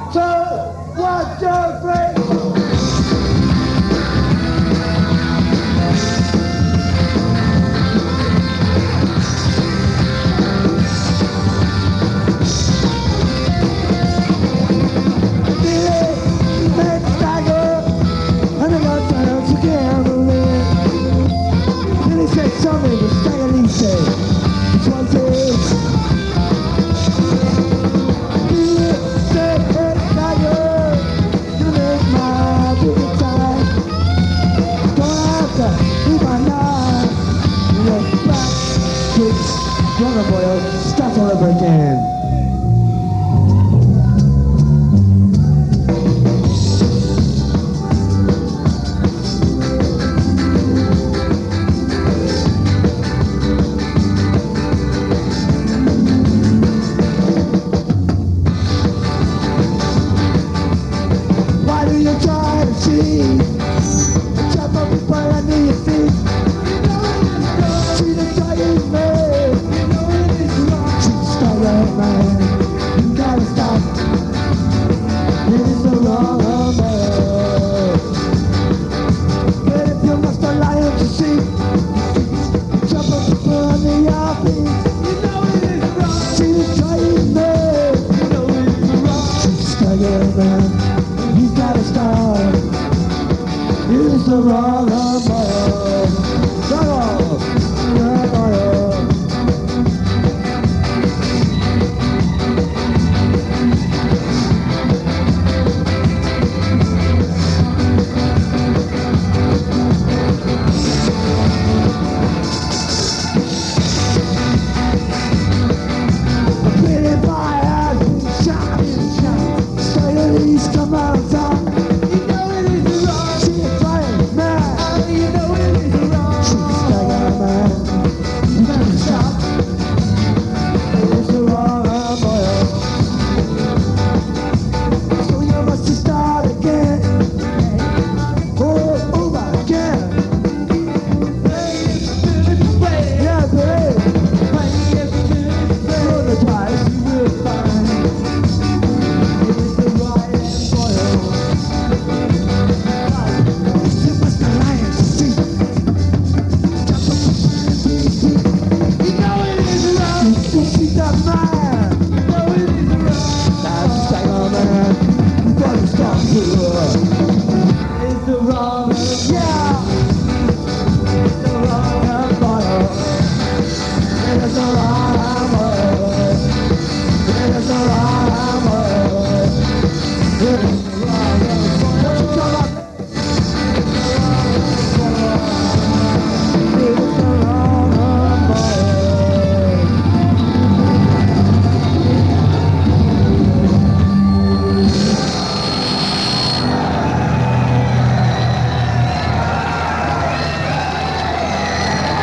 2, 1, 2, 3. Something was staggeringly said. This one says, you make my baby time. Don't have to leave my life. You're back, kids. Younger boy, start all over again. Chop up people under your feet. See the giant man. Treat starlight man. You gotta stop. It is the wrong man. But if you must lie to see, chop up people under your feet. See the giant man. Treat starlight man. You gotta stop. It's the wrong man. Pretty fire, shine, stay come out of town. It's the wrong, yeah. It's the wrong bottle. It's the wrong bottle. It's the wrong bottle.